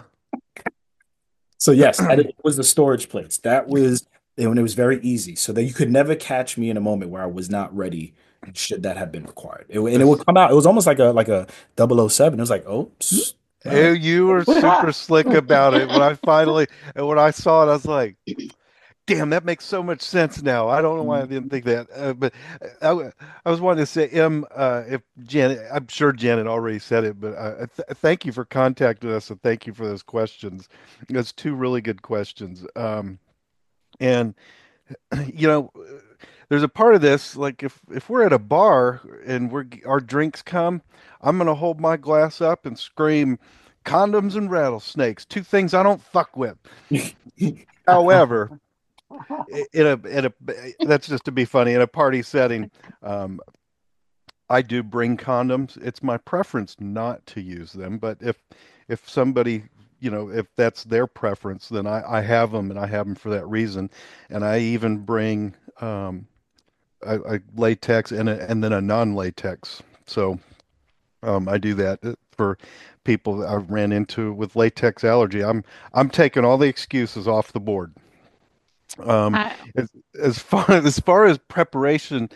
So yes, that it was the storage place. That was when it was very easy, so that you could never catch me in a moment where I was not ready. Should that have been required? It, and it would come out. It was almost like a like a double oh seven. It was like, oh, psst, all eh, right. you were super slick about it. When I finally, and when I saw it, I was like, damn, that makes so much sense now. I don't know why I didn't think that. Uh, but I, w- I was wanting to say, Em, uh, if Janet, I'm sure Janet already said it, but uh, th thank you for contacting us and thank you for those questions. That's two really good questions. Um, and you know, there's a part of this, like if if we're at a bar and we're our drinks come, I'm gonna hold my glass up and scream, condoms and rattlesnakes, two things I don't fuck with. However, in a in a that's just to be funny in a party setting. Um, I do bring condoms. It's my preference not to use them, but if if somebody, you know, if that's their preference, then I, I have them and I have them for that reason. And I even bring um, a, a latex and a, and then a non-latex. So um, I do that uh, for people that I've ran into with latex allergy. I'm I'm taking all the excuses off the board. Um, I, as, as far as far as preparation,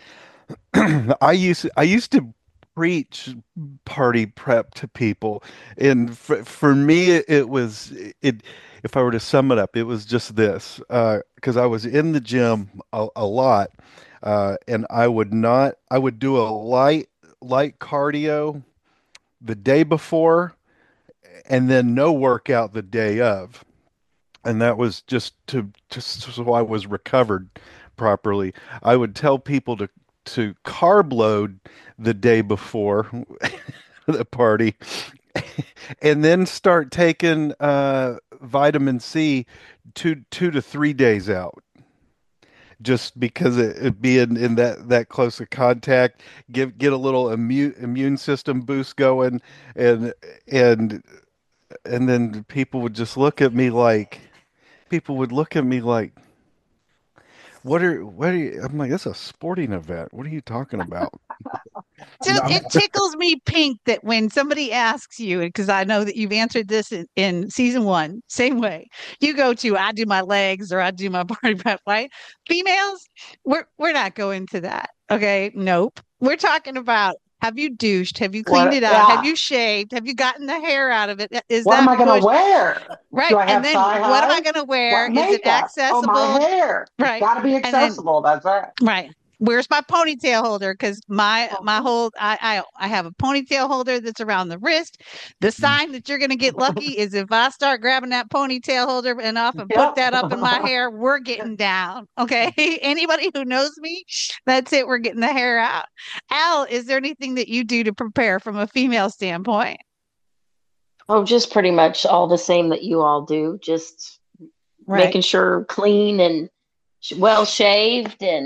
I used I used to preach party prep to people, and for for me it, it was it. If I were to sum it up, it was just this, uh, because I was in the gym a, a lot, uh, and I would not I would do a light light cardio the day before, and then no workout the day of, and that was just to just so I was recovered properly. I would tell people to to carb load the day before the party, and then start taking uh, vitamin C two two to three days out. Just because it, it being in that that close of contact, give get a little immune immune system boost going, and and and then people would just look at me like people would look at me like, what are what are you? I'm like, it's a sporting event. What are you talking about? just it tickles me pink that when somebody asks you, because I know that you've answered this in, in season one, same way. You go to I do my legs or I do my party prep, right? Females, we're we're not going to that. Okay. Nope. We're talking about, have you douched? Have you cleaned What? it out? Have Yeah. you shaved? Have you gotten the hair out of it? Is What that am I going push? to wear? Right. Do I And have then thigh what am I high? going to wear? What Is it makeup? Oh, my accessible? hair. It's Right. got to be And then accessible. That's right. right. Where's my ponytail holder? Because my my Uh-huh. whole I, I I have a ponytail holder that's around the wrist. The sign that you're gonna get lucky is if I start grabbing that ponytail holder and off and put that up in my Yep. hair, we're getting down. Okay. Anybody who knows me, that's it. We're getting the hair out. Al, is there anything that you do to prepare from a female standpoint? Oh, just pretty much all the same that you all do. Just Right. making sure clean and sh- well shaved and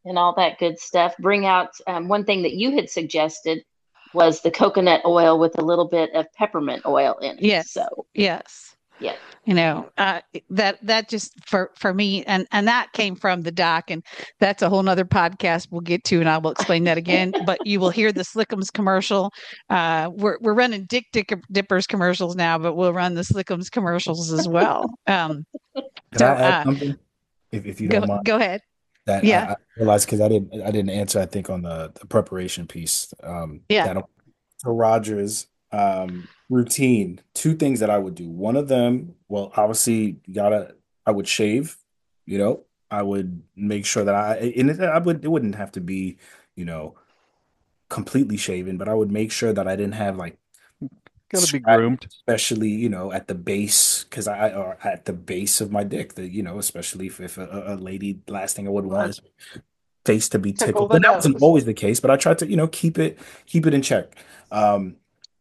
and all that good stuff. Bring out um, one thing that you had suggested was the coconut oil with a little bit of peppermint oil in it. Yes. So, yes. yeah. You know, uh, that that just for for me, and and that came from the doc, and that's a whole nother podcast we'll get to, and I will explain that again. But you will hear the Slickums commercial. Uh, we're we're running Dick Dick Dippers commercials now, but we'll run the Slickums commercials as well. Um, Can so I add uh, something, if if you go don't mind? go ahead. That Yeah. I, I realized because I didn't I didn't answer, I think, on the, the preparation piece. Um, Yeah. that to Roger's um routine, two things that I would do. One of them, well, obviously, you gotta I would shave, you know, I would make sure that I and it, I would it wouldn't have to be, you know, completely shaven, but I would make sure that I didn't have like Gotta be scratch, groomed. especially, you know, at the base, because I or at the base of my dick, the you know, especially if, if a, a lady, last thing I would want is face to be Tickle tickled. the And that wasn't nose. always the case, but I tried to, you know, keep it keep it in check. Um,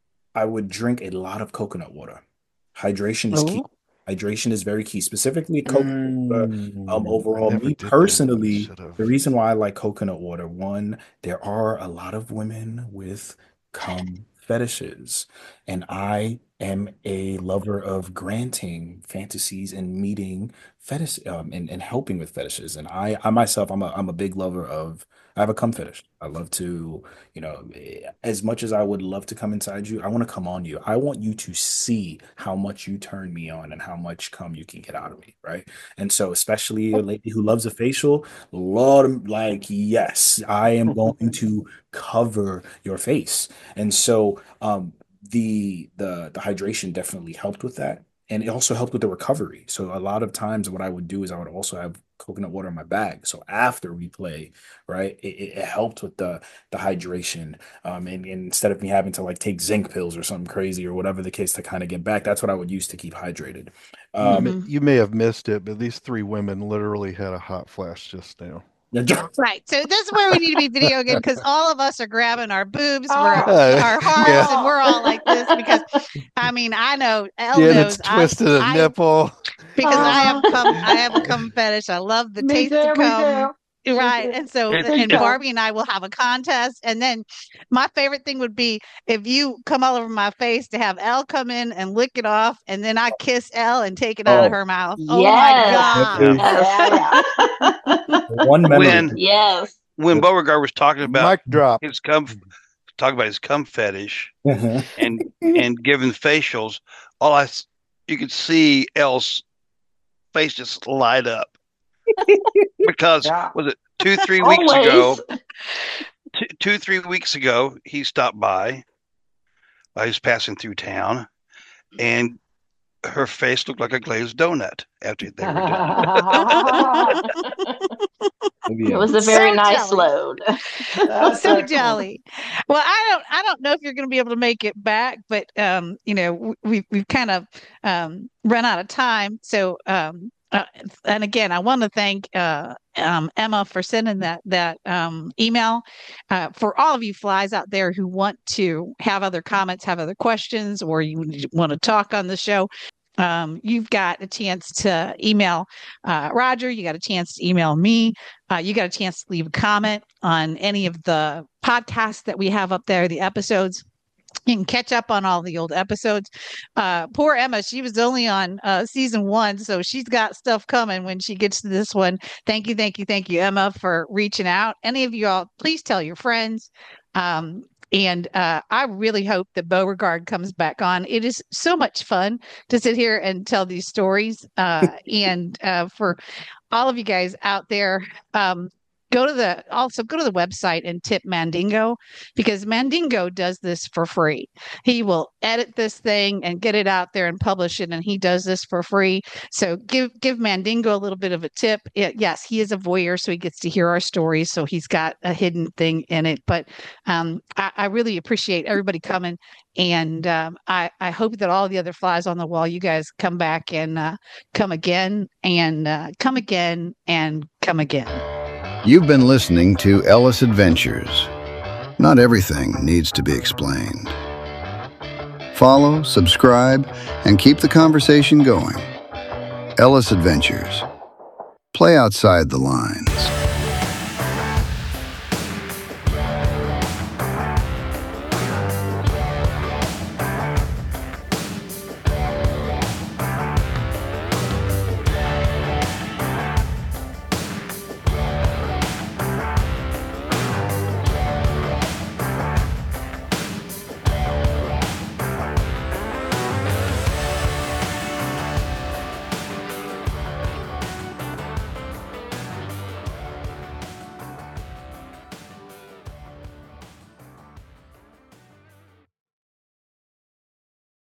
I would drink a lot of coconut water. Hydration is key. Oh. Hydration is very key, specifically coconut water. Um, Mm, I overall, never me did that. I personally, should have. the reason why I like coconut water, one, there are a lot of women with cum fetishes, and I am a lover of granting fantasies and meeting fetish, um, and, and helping with fetishes. And I, I myself, I'm a, I'm a big lover of, I have a cum fetish. I love to, you know, eh, as much as I would love to come inside you, I want to come on you. I want you to see how much you turn me on and how much cum you can get out of me, right? And so, especially a lady who loves a facial, Lord, like, yes, I am going to cover your face. And so, um, the the the hydration definitely helped with that. And it also helped with the recovery. So a lot of times what I would do is I would also have coconut water in my bag. So after we play, right, it, it it helped with the the hydration. Um, and, and instead of me having to like take zinc pills or something crazy or whatever the case to kind of get back, that's what I would use to keep hydrated. You Um, may, Mhm. you may have missed it, but these three women literally had a hot flash just now. Right. So this is where we need to be video again, because all of us are grabbing our boobs, we're Oh. our hearts, Yeah. and we're all like this because I mean I know Elle Janet's knows I, twisted a I nipple. because I have Ah. cum I have a cum fetish. I love the Me taste too, of me cum. too. Right. too. And so It- and it- Barbie and I will have a contest. And then my favorite thing would be if you come all over my face to have Elle come in and lick it off, and then I kiss Elle and take it out of Oh. her mouth. Oh my Yes. God. It is Yes. one memory. When Yes. when Beauregard was talking about Mic drop. his cum, talking about his cum fetish Uh-huh. and and giving facials, all I s- you could see Elle's face just light up because Yeah. was it two three weeks ago? Always. Two, two three weeks ago, he stopped by. I was passing through town, and her face looked like a glazed donut after they were done. Maybe, It uh, was a very So nice jealous. load. That's So excellent. jolly. Well, I don't I don't know if you're going to be able to make it back, but um, you know, w- we've we've kind of um run out of time. So um uh, and again, I want to thank uh um Emma for sending that that um email. Uh, for all of you flies out there who want to have other comments, have other questions, or you want to talk on the show, um, you've got a chance to email uh, Roger. You got a chance to email me. Uh, you got a chance to leave a comment on any of the podcasts that we have up there, the episodes. You can catch up on all the old episodes. Uh, poor Emma, she was only on uh, season one, so she's got stuff coming when she gets to this one. Thank you, thank you, thank you, Emma, for reaching out. Any of you all, please tell your friends. Um, and uh, I really hope that Beauregard comes back on. It is so much fun to sit here and tell these stories. Uh, and uh, for all of you guys out there, um, go to the also go to the website and tip Mandingo, because Mandingo does this for free. He will edit this thing and get it out there and publish it, and he does this for free. So give give Mandingo a little bit of a tip. It, yes, he is a voyeur, so he gets to hear our stories. So he's got a hidden thing in it. But um, I, I really appreciate everybody coming, and um, I I hope that all the other flies on the wall, you guys come back and uh, come again and uh, come again and come again. You've been listening to Ellis Adventures. Not everything needs to be explained. Follow, subscribe, and keep the conversation going. Ellis Adventures. Play outside the lines.